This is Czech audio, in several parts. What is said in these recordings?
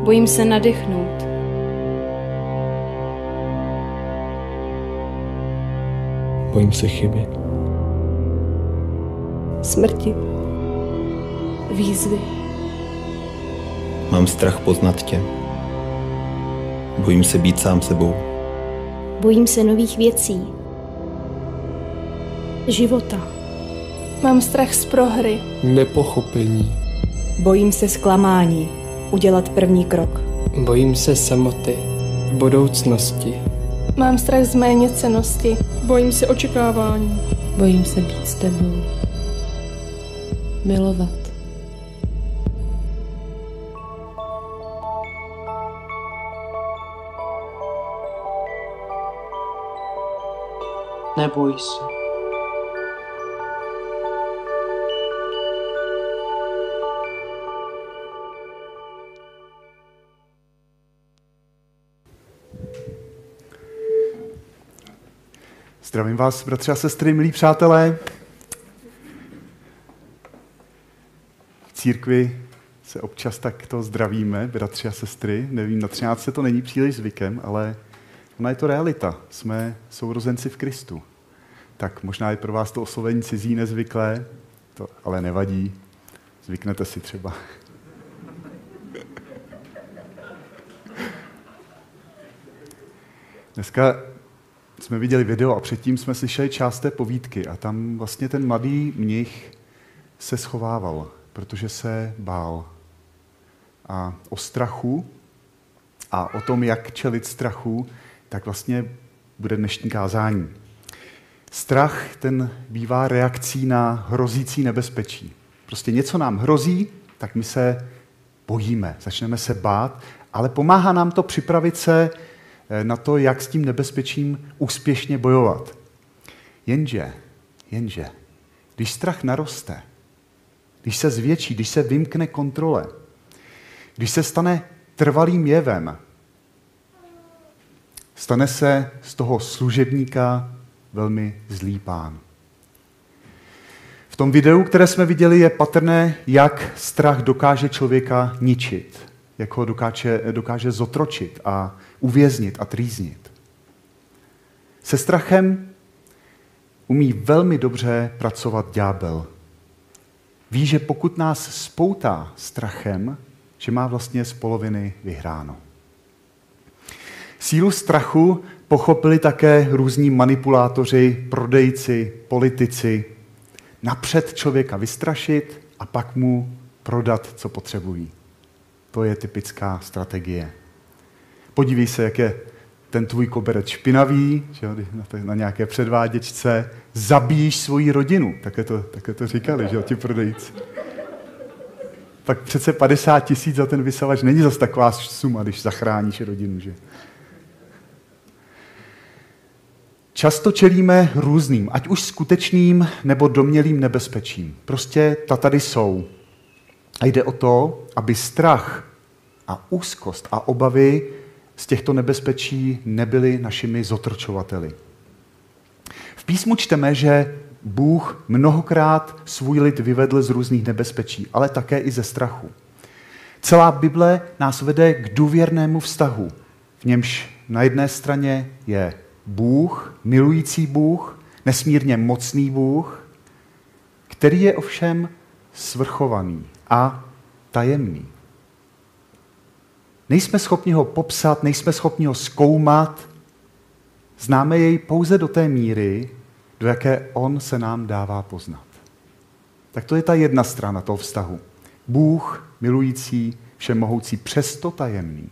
Bojím se nadechnout. Bojím se chyby. Smrti. Výzvy. Mám strach poznat tě. Bojím se být sám sebou. Bojím se nových věcí. Života. Mám strach z prohry. Nepochopení. Bojím se zklamání. Udělat první krok. Bojím se samoty. Budoucnosti. Mám strach z méněcennosti. Bojím se očekávání. Bojím se být s tebou. Milovat. Neboj se. Zdravím vás, bratři a sestry, milí přátelé. V církvi se občas takto zdravíme, bratři a sestry. Nevím, na 13. to není příliš zvykem, ale ona je to realita. Jsme sourozenci v Kristu. Tak možná je pro vás to oslovení cizí nezvyklé, to ale nevadí. Zvyknete si třeba. Dneska jsme viděli video a předtím jsme slyšeli část té povídky a tam vlastně ten mladý mnich se schovával, protože se bál. A o strachu a o tom, jak čelit strachu, tak vlastně bude dnešní kázání. Strach, ten bývá reakcí na hrozící nebezpečí. Prostě něco nám hrozí, tak my se bojíme, začneme se bát, ale pomáhá nám to připravit se na to, jak s tím nebezpečím úspěšně bojovat. Jenže, když strach naroste, když se zvětší, když se vymkne kontrole, když se stane trvalým jevem, stane se z toho služebníka velmi zlý pán. V tom videu, které jsme viděli, je patrné, jak strach dokáže člověka ničit, jak ho dokáže zotročit a uvěznit a trýznit. Se strachem umí velmi dobře pracovat ďábel. Ví, že pokud nás spoutá strachem, že má vlastně z poloviny vyhráno. Sílu strachu pochopili také různí manipulátoři, prodejci, politici. Napřed člověka vystrašit a pak mu prodat, co potřebují. To je typická strategie. Podívej se, jak je ten tvůj koberec špinavý, že na nějaké předváděčce, zabíjíš svoji rodinu. Také to říkali, že ti prodejci. Tak přece 50 000 za ten vysavač není zas taková suma, když zachráníš rodinu, že? Často čelíme různým, ať už skutečným nebo domnělým nebezpečím. Prostě ta tady jsou. A jde o to, aby strach a úzkost a obavy z těchto nebezpečí nebyly našimi zotročovateli. V písmu čteme, že Bůh mnohokrát svůj lid vyvedl z různých nebezpečí, ale také i ze strachu. Celá Bible nás vede k důvěrnému vztahu, v němž na jedné straně je Bůh, milující Bůh, nesmírně mocný Bůh, který je ovšem svrchovaný a tajemný. Nejsme schopni ho popsat, nejsme schopni ho zkoumat, známe jej pouze do té míry, do jaké on se nám dává poznat. Tak to je ta jedna strana toho vztahu. Bůh, milující, všemohoucí, přesto tajemný.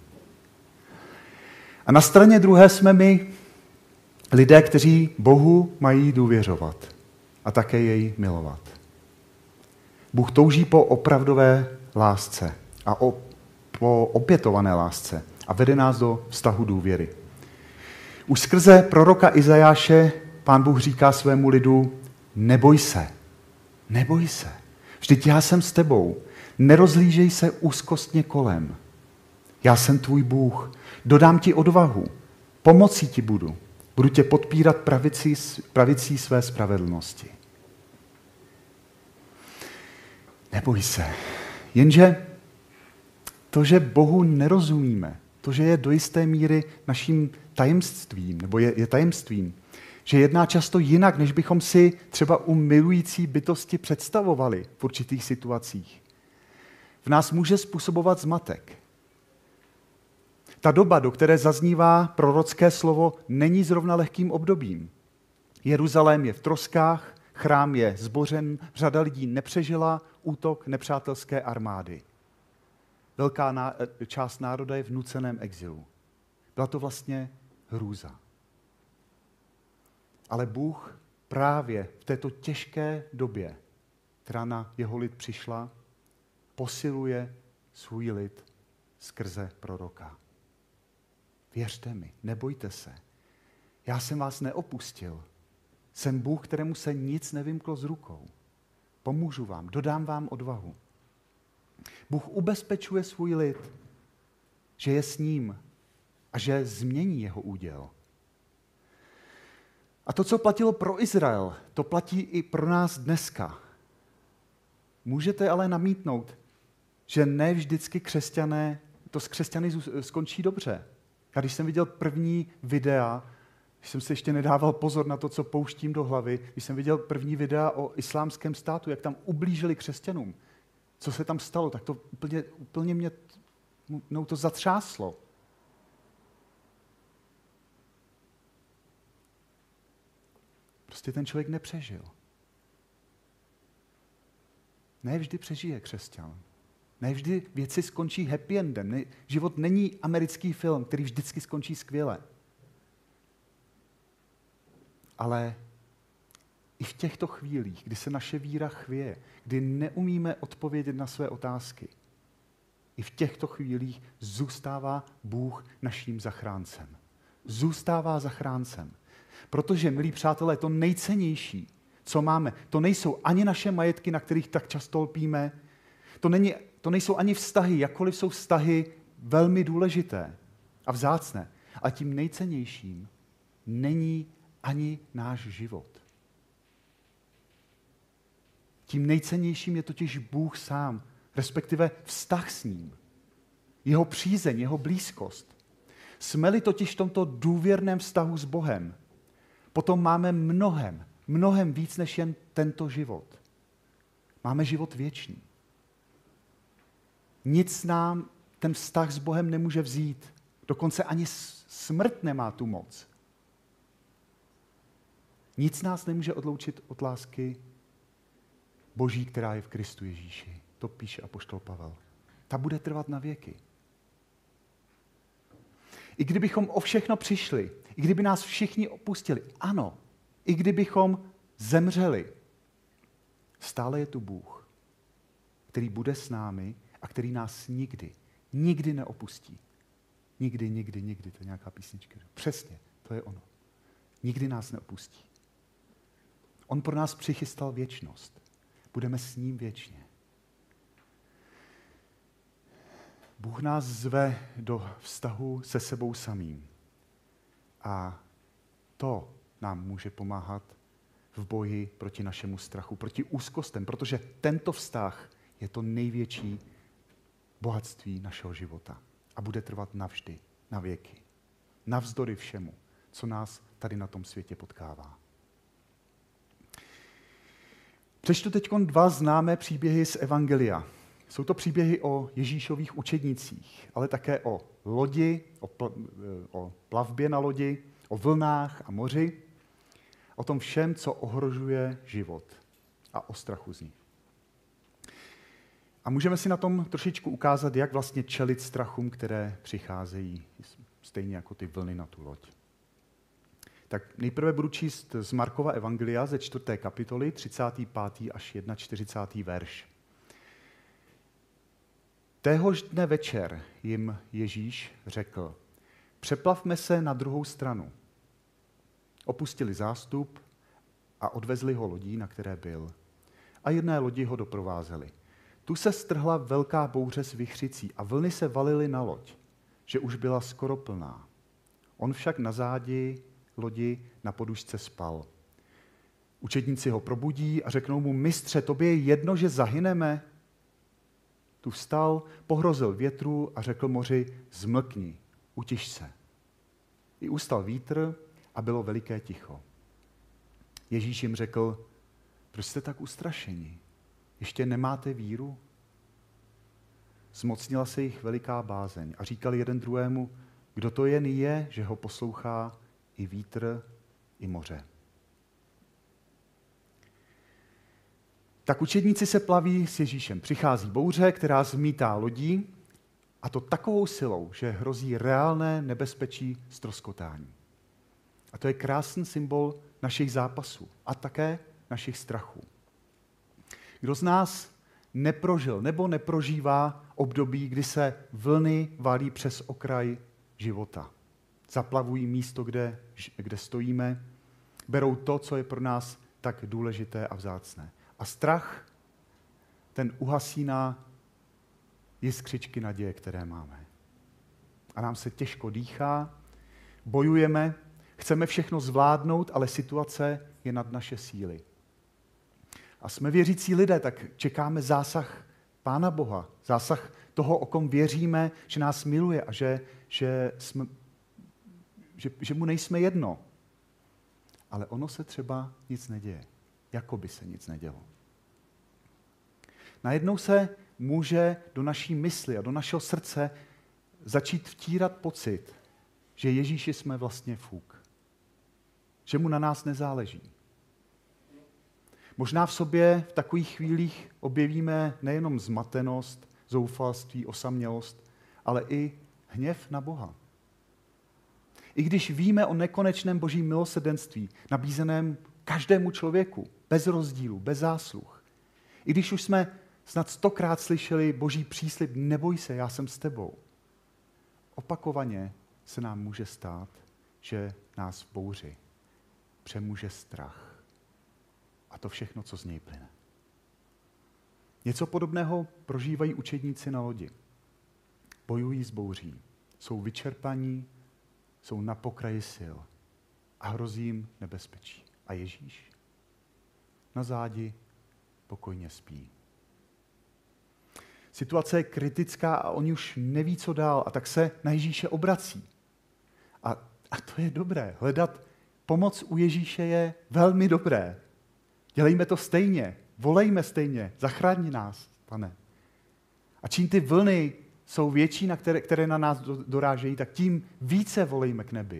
A na straně druhé jsme my, lidé, kteří Bohu mají důvěřovat a také jej milovat. Bůh touží po opravdové lásce a po opětované lásce a vede nás do vztahu důvěry. Už skrze proroka Izajáše Pán Bůh říká svému lidu, neboj se, vždyť já jsem s tebou, nerozhlížej se úzkostně kolem. Já jsem tvůj Bůh, dodám ti odvahu, pomocí ti budu tě podpírat pravicí své spravedlnosti. Neboj se, jenže to, že Bohu nerozumíme, to, že je do jisté míry naším tajemstvím, nebo je tajemstvím, že jedná často jinak, než bychom si třeba u milující bytosti představovali v určitých situacích, v nás může způsobovat zmatek. Ta doba, do které zaznívá prorocké slovo, není zrovna lehkým obdobím. Jeruzalém je v troskách, chrám je zbořen, řada lidí nepřežila útok nepřátelské armády. Velká část národa je v nuceném exilu. Byla to vlastně hrůza. Ale Bůh právě v této těžké době, která na jeho lid přišla, posiluje svůj lid skrze proroka. Věřte mi, nebojte se. Já jsem vás neopustil. Jsem Bůh, kterému se nic nevymklo z rukou. Pomůžu vám, dodám vám odvahu. Bůh ubezpečuje svůj lid, že je s ním a že změní jeho úděl. A to, co platilo pro Izrael, to platí i pro nás dneska. Můžete ale namítnout, že ne vždycky to s křesťany skončí dobře. Já když jsem viděl první videa, když jsem si ještě nedával pozor na to, co pouštím do hlavy, když jsem viděl první videa o islámském státu, jak tam ublížili křesťanům, co se tam stalo, tak to úplně mě to zatřáslo. Prostě ten člověk nepřežil. Ne vždy přežije křesťan. Ne vždy věci skončí happy endem. Život není americký film, který vždycky skončí skvěle. Ale i v těchto chvílích, kdy se naše víra chvěje, kdy neumíme odpovědět na své otázky, i v těchto chvílích zůstává Bůh naším zachráncem. Zůstává zachráncem. Protože, milí přátelé, to nejcennější, co máme, to nejsou ani naše majetky, na kterých tak často lpíme, to nejsou ani vztahy, jakkoliv jsou vztahy velmi důležité a vzácné. A tím nejcennějším není ani náš život. Tím nejcennějším je totiž Bůh sám, respektive vztah s ním. Jeho přízeň, jeho blízkost. Jsme-li totiž v tomto důvěrném vztahu s Bohem, potom máme mnohem víc než jen tento život. Máme život věčný. Nic nám ten vztah s Bohem nemůže vzít. Dokonce ani smrt nemá tu moc. Nic nás nemůže odloučit od lásky Boží, která je v Kristu Ježíši. To píše apoštol Pavel. Ta bude trvat na věky. I kdybychom o všechno přišli, i kdyby nás všichni opustili, ano, i kdybychom zemřeli, stále je tu Bůh, který bude s námi a který nás nikdy neopustí. Nikdy, to je nějaká písnička. Přesně, to je ono. Nikdy nás neopustí. On pro nás přichystal věčnost. Budeme s ním věčně. Bůh nás zve do vztahu se sebou samým. A to nám může pomáhat v boji proti našemu strachu, proti úzkostem, protože tento vztah je to největší bohatství našeho života a bude trvat navždy, na věky. Navzdory všemu, co nás tady na tom světě potkává. Přečtu teď 2 známé příběhy z Evangelia. Jsou to příběhy o Ježíšových učednících, ale také o lodi, o plavbě na lodi, o vlnách a moři, o tom všem, co ohrožuje život a o strachu z ní. A můžeme si na tom trošičku ukázat, jak vlastně čelit strachům, které přicházejí, stejně jako ty vlny na tu loď. Tak nejprve budu číst z Markova Evangelia ze 4. kapitoly, 35. až 41. verš. Téhož dne večer jim Ježíš řekl, přeplavme se na druhou stranu. Opustili zástup a odvezli ho lodí, na které byl. A jedné lodi ho doprovázeli. Tu se strhla velká bouře s vichřicí a vlny se valily na loď, že už byla skoro plná. On však na zádi lodi na podušce spal. Učedníci ho probudí a řeknou mu, mistře, tobě je jedno, že zahyneme? Tu vstal, pohrozil větru a řekl moři, zmlkni, utiš se. I ustal vítr a bylo veliké ticho. Ježíš jim řekl, proč jste tak ustrašeni? Ještě nemáte víru? Zmocnila se jich veliká bázeň a říkali jeden druhému, kdo to jen je, že ho poslouchá i vítr, i moře. Tak učedníci se plaví s Ježíšem. Přichází bouře, která zmítá lodí, a to takovou silou, že hrozí reálné nebezpečí ztroskotání. A to je krásný symbol našich zápasů a také našich strachů. Kdo z nás neprožil nebo neprožívá období, kdy se vlny valí přes okraj života. Zaplavují místo, kde stojíme, berou to, co je pro nás tak důležité a vzácné. A strach, ten uhasíná jiskřičky naděje, které máme. A nám se těžko dýchá, bojujeme, chceme všechno zvládnout, ale situace je nad naše síly. A jsme věřící lidé, tak čekáme zásah Pána Boha, zásah toho, o kom věříme, že nás miluje a že mu nejsme jedno. Ale ono se třeba nic neděje, jako by se nic nedělo. Najednou se může do naší mysli a do našeho srdce začít vtírat pocit, že Ježíši jsme vlastně fuk. Že mu na nás nezáleží. Možná v sobě v takových chvílích objevíme nejenom zmatenost, zoufalství, osamělost, ale i hněv na Boha. I když víme o nekonečném božím milosrdenství, nabízeném každému člověku, bez rozdílu, bez zásluh. I když už jsme snad 100krát slyšeli boží příslib, neboj se, já jsem s tebou. Opakovaně se nám může stát, že nás v bouři přemůže strach. A to všechno, co z něj plyne. Něco podobného prožívají učedníci na lodi. Bojují s bouří, jsou vyčerpaní, jsou na pokraji sil a hrozí jim nebezpečí. A Ježíš na zádi pokojně spí. Situace je kritická a oni už neví, co dál, a tak se na Ježíše obrací. A to je dobré. Hledat pomoc u Ježíše je velmi dobré. Dělejme to stejně, volejme stejně, zachraň nás, Pane. A čím ty vlny jsou větší, které na nás dorážejí, tak tím více volejme k nebi.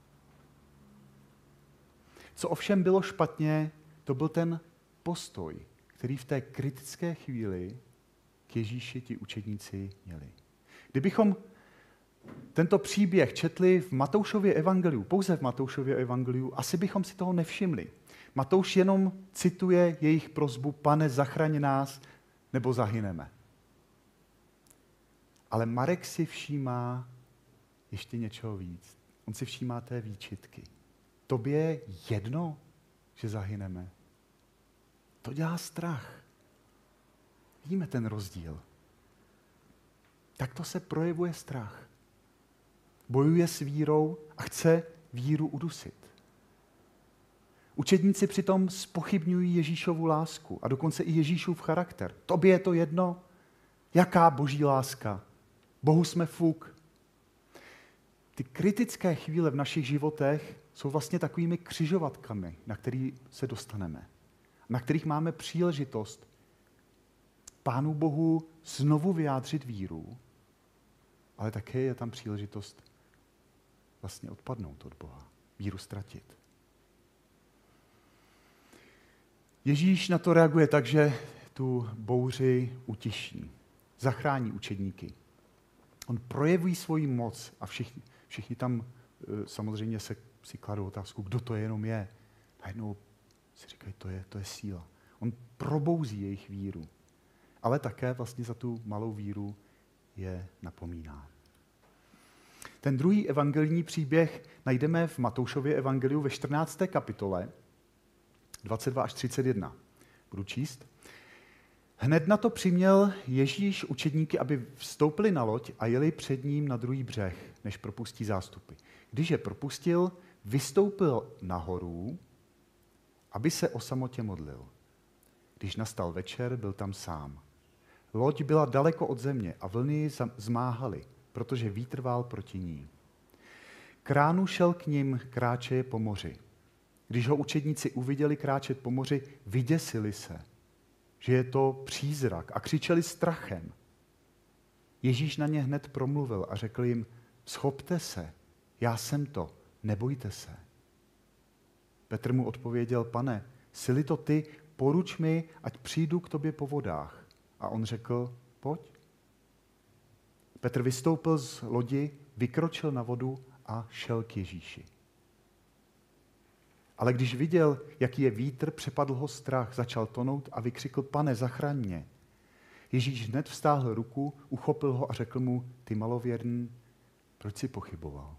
Co ovšem bylo špatně, to byl ten postoj, který v té kritické chvíli k Ježíši ti učedníci měli. Kdybychom tento příběh četli v Matoušově evangeliu, pouze v Matoušově evangeliu, asi bychom si toho nevšimli. Matouš jenom cituje jejich prosbu, Pane, zachraň nás, nebo zahyneme. Ale Marek si všímá ještě něčeho víc. On si všímá té výčitky. Tobě je jedno, že zahyneme. To dělá strach. Vidíme ten rozdíl. Takto se projevuje strach. Bojuje s vírou a chce víru udusit. Učedníci přitom zpochybňují Ježíšovu lásku a dokonce i Ježíšův charakter. Tobě je to jedno? Jaká boží láska? Bohu jsme fuk. Ty kritické chvíle v našich životech jsou vlastně takovými křižovatkami, na který se dostaneme. Na kterých máme příležitost Pánu Bohu znovu vyjádřit víru, ale také je tam příležitost vlastně odpadnout od Boha, víru ztratit. Ježíš na to reaguje tak, že tu bouři utiší, zachrání učedníky. On projeví svoji moc a všichni tam samozřejmě si kladou otázku, kdo to jenom je. Najednou si říkají, to je síla. On probouzí jejich víru, ale také vlastně za tu malou víru je napomíná. Ten druhý evangelní příběh najdeme v Matoušově evangeliu ve 14. kapitole, 22 až 31. Budu číst. Hned na to přiměl Ježíš učedníky, aby vstoupili na loď a jeli před ním na druhý břeh, než propustí zástupy. Když je propustil, vystoupil nahoru, aby se o samotě modlil. Když nastal večer, byl tam sám. Loď byla daleko od země a vlny ji zmáhaly, protože vítr vál proti ní. K ránu šel k nim kráčeje po moři. Když ho učedníci uviděli kráčet po moři, vyděsili se, že je to přízrak a křičeli strachem. Ježíš na ně hned promluvil a řekl jim, schopte se, já jsem to, nebojte se. Petr mu odpověděl, pane, jsi-li to ty, poruč mi, ať přijdu k tobě po vodách. A on řekl, pojď. Petr vystoupil z lodi, vykročil na vodu a šel k Ježíši. Ale když viděl, jaký je vítr, přepadl ho strach, začal tonout a vykřikl, pane, zachraň mě. Ježíš hned vztáhl ruku, uchopil ho a řekl mu, ty malověrný, proč jsi pochyboval?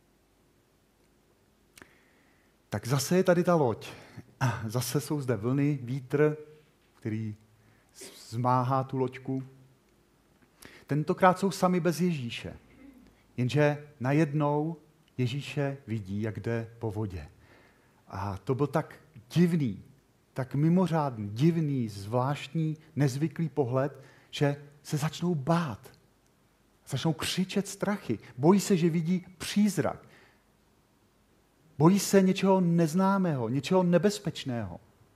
Tak zase je tady ta loď. Zase jsou zde vlny, vítr, který zmáhá tu loďku. Tentokrát jsou sami bez Ježíše. Jenže najednou Ježíše vidí, jak jde po vodě. A to byl tak divný, tak mimořádný, divný, zvláštní, nezvyklý pohled, že se začnou bát. Začnou křičet strachy. Bojí se, že vidí přízrak. Bojí se něčeho neznámého, něčeho nebezpečného.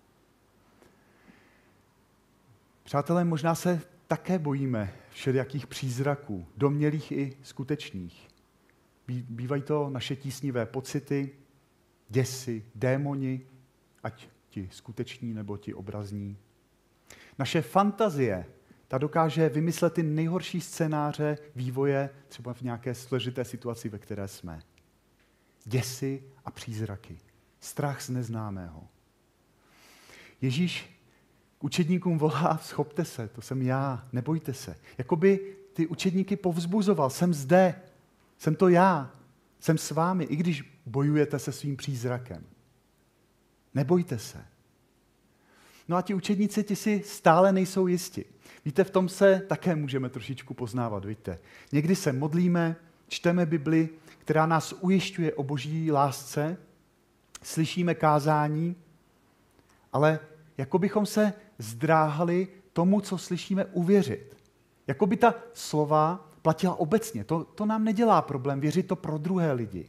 Přátelé, možná se také bojíme všelijakých přízraků, domnělých i skutečných. Bývají to naše tísnivé pocity, děsy, démoni, ať ti skuteční nebo ti obrazní. Naše fantazie, ta dokáže vymyslet ty nejhorší scénáře vývoje, třeba v nějaké složité situaci, ve které jsme. Děsy a přízraky, strach z neznámého. Ježíš k učedníkům volá, schopte se, to jsem já, nebojte se. Jakoby ty učedníky povzbuzoval, jsem zde, jsem to já, jsem s vámi, i když bojujete se svým přízrakem. Nebojte se. No a ti učedníci, ti si stále nejsou jisti. Víte, v tom se také můžeme trošičku poznávat, víte. Někdy se modlíme, čteme Bibli, která nás ujišťuje o boží lásce, slyšíme kázání, ale jako bychom se zdráhali tomu, co slyšíme, uvěřit. Jako by ta slova platila obecně. To nám nedělá problém věřit to pro druhé lidi.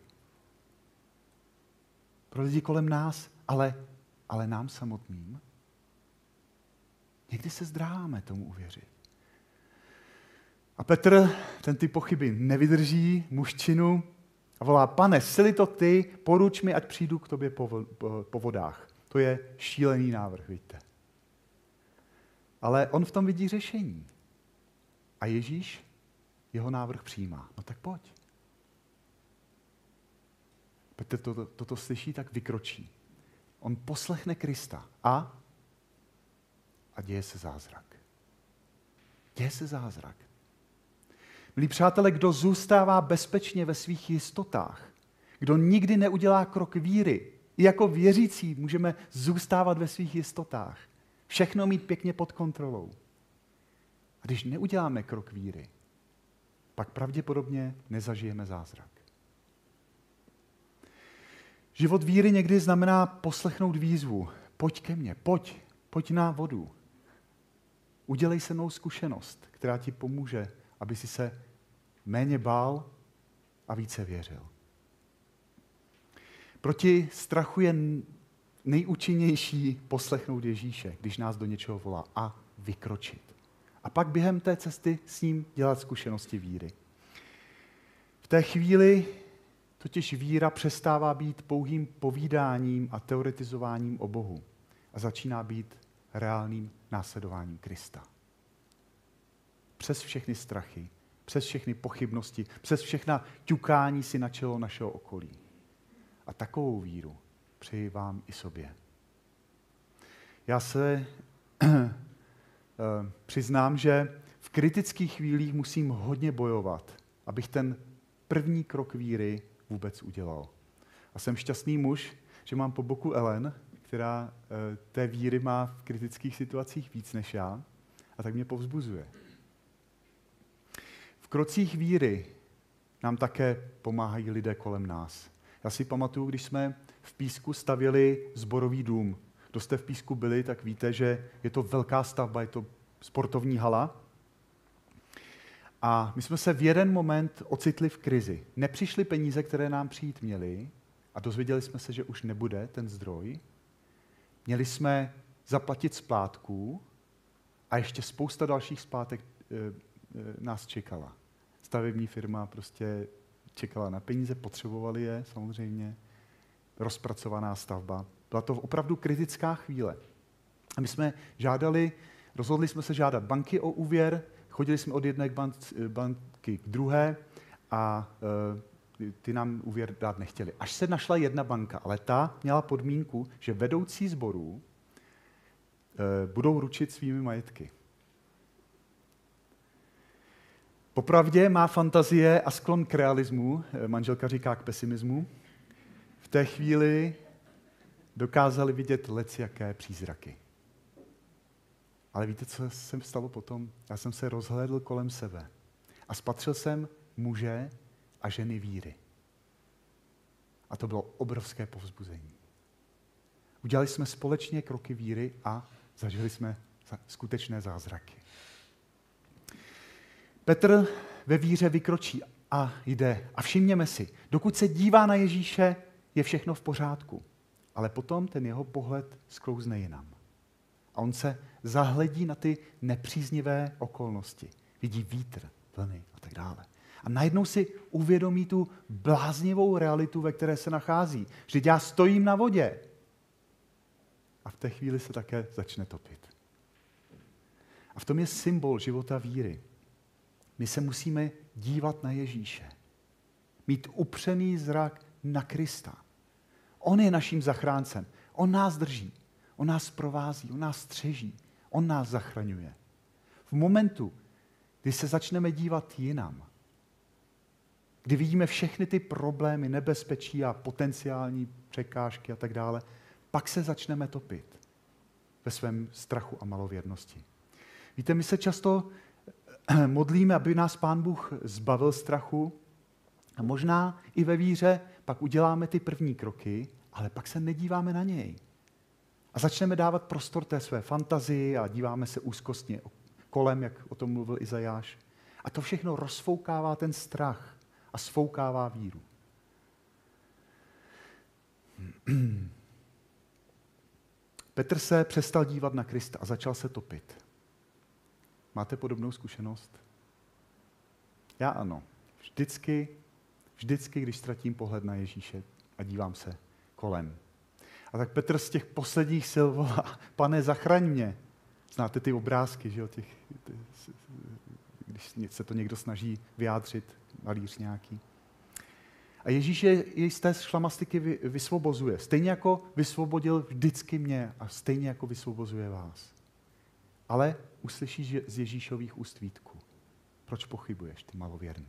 Pro lidi kolem nás, ale nám samotným. Někdy se zdráháme tomu uvěřit. A Petr ten ty pochyby nevydrží, mužčinu, a volá, pane, jsi-li to ty, poruč mi, ať přijdu k tobě po vodách. To je šílený návrh, víte. Ale on v tom vidí řešení. A Ježíš jeho návrh přijímá. No tak pojď. Petr toto slyší, tak vykročí. On poslechne Krista a děje se zázrak. Děje se zázrak. Milí přátelé, kdo zůstává bezpečně ve svých jistotách, kdo nikdy neudělá krok víry, i jako věřící můžeme zůstávat ve svých jistotách, všechno mít pěkně pod kontrolou. A když neuděláme krok víry, pak pravděpodobně nezažijeme zázrak. Život víry někdy znamená poslechnout výzvu. Pojď ke mně, pojď na vodu. Udělej se mnou zkušenost, která ti pomůže, aby si se méně bál a více věřil. Proti strachu je nejúčinnější poslechnout Ježíše, když nás do něčeho volá, a vykročit. A pak během té cesty s ním dělat zkušenosti víry. V té chvíli totiž víra přestává být pouhým povídáním a teoretizováním o Bohu a začíná být reálným následováním Krista. Přes všechny strachy, přes všechny pochybnosti, přes všechna ťukání si na čelo našeho okolí. A takovou víru přeji vám i sobě. Já se přiznám, že v kritických chvílích musím hodně bojovat, abych ten první krok víry vůbec udělal. A jsem šťastný muž, že mám po boku Ellen, která té víry má v kritických situacích víc než já, a tak mě povzbuzuje. V krocích víry nám také pomáhají lidé kolem nás. Já si pamatuju, když jsme v Písku stavěli sborový dům. Kdo jste v Písku byli, tak víte, že je to velká stavba, je to sportovní hala. A my jsme se v jeden moment ocitli v krizi. Nepřišly peníze, které nám přijít měly, a dozvěděli jsme se, že už nebude ten zdroj. Měli jsme zaplatit splátku a ještě spousta dalších splátek nás čekala. Stavební firma prostě čekala na peníze, potřebovali je samozřejmě, rozpracovaná stavba. Byla to opravdu kritická chvíle. A my jsme rozhodli jsme se žádat banky o úvěr, chodili jsme od jedné banky k druhé a ty nám úvěr dát nechtěli. Až se našla jedna banka, ale ta měla podmínku, že vedoucí sborů budou ručit svými majetky. Popravdě má fantazie a sklon k realismu, manželka říká k pesimismu. V té chvíli dokázali vidět lecjaké přízraky. Ale víte, co se stalo potom? Já jsem se rozhlédl kolem sebe a spatřil jsem muže a ženy víry. A to bylo obrovské povzbuzení. Udělali jsme společně kroky víry a zažili jsme skutečné zázraky. Petr ve víře vykročí a jde. A všimněme si, dokud se dívá na Ježíše, je všechno v pořádku. Ale potom ten jeho pohled sklouzne jinam. A on se zahledí na ty nepříznivé okolnosti. Vidí vítr, vlny a tak dále. A najednou si uvědomí tu bláznivou realitu, ve které se nachází. Vždyť já stojím na vodě. A v té chvíli se také začne topit. A v tom je symbol života víry. My se musíme dívat na Ježíše. Mít upřený zrak na Krista. On je naším zachráncem. On nás drží. On nás provází. On nás střeží. On nás zachraňuje. V momentu, kdy se začneme dívat jinam, kdy vidíme všechny ty problémy, nebezpečí a potenciální překážky a tak dále, pak se začneme topit ve svém strachu a malověrnosti. Víte, my se často modlíme, aby nás Pán Bůh zbavil strachu a možná i ve víře pak uděláme ty první kroky, ale pak se nedíváme na něj. A začneme dávat prostor té své fantazii a díváme se úzkostně kolem, jak o tom mluvil Izajáš. A to všechno rozfoukává ten strach a sfoukává víru. Petr se přestal dívat na Krista a začal se topit. Máte podobnou zkušenost? Já ano. Vždycky, když ztratím pohled na Ježíše a dívám se kolem. A tak Petr z těch posledních sil volá: Pane, zachraň mě. Znáte ty obrázky, že jo? Když se to někdo snaží vyjádřit, malíř nějaký. A Ježíš jej z té šlamastiky vysvobozuje. Stejně jako vysvobodil vždycky mě a stejně jako vysvobozuje vás. Ale uslyšíš z Ježíšových úst výtku: proč pochybuješ, ty malověrný?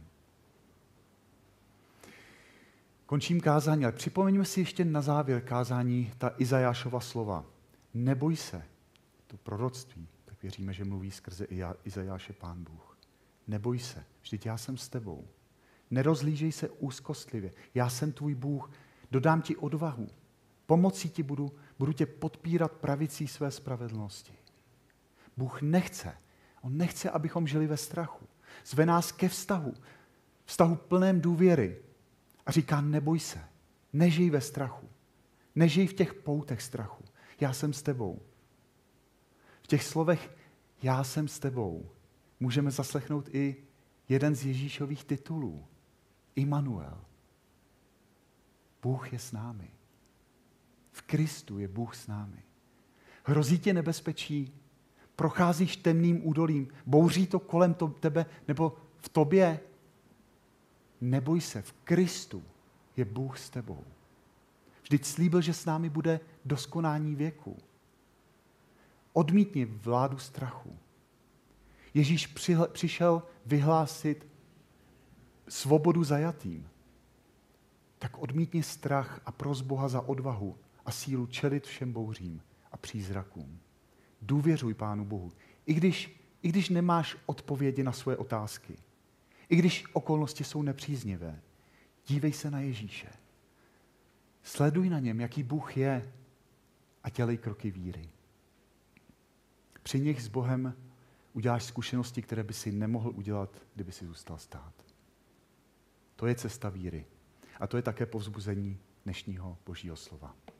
Končím kázání, ale připomeňme si ještě na závěr kázání ta Izajášova slova. Neboj se, to proroctví, tak věříme, že mluví skrze Izajáše Pán Bůh. Neboj se, vždyť já jsem s tebou. Nerozhlížej se úzkostlivě, já jsem tvůj Bůh, dodám ti odvahu. Pomocí ti budu tě podpírat pravicí své spravedlnosti. Bůh on nechce, abychom žili ve strachu. Zve nás ke vztahu plném důvěry. A říká: neboj se, nežij ve strachu, nežij v těch poutech strachu. Já jsem s tebou. V těch slovech já jsem s tebou můžeme zaslechnout i jeden z Ježíšových titulů. Immanuel. Bůh je s námi. V Kristu je Bůh s námi. Hrozí tě nebezpečí, procházíš temným údolím, bouří to kolem tebe nebo v tobě. Neboj se, v Kristu je Bůh s tebou. Vždyť slíbil, že s námi bude do skonání věku. Odmítni vládu strachu. Ježíš přišel vyhlásit svobodu zajatým. Tak odmítni strach a pros Boha za odvahu a sílu čelit všem bouřím a přízrakům. Důvěřuj Pánu Bohu, i když nemáš odpovědi na svoje otázky. I když okolnosti jsou nepříznivé, dívej se na Ježíše. Sleduj na něm, jaký Bůh je, a dělej kroky víry. Při nich s Bohem Uděláš zkušenosti, které by si nemohl udělat, kdyby si zůstal stát. To je cesta víry. A to je také povzbuzení dnešního Božího slova.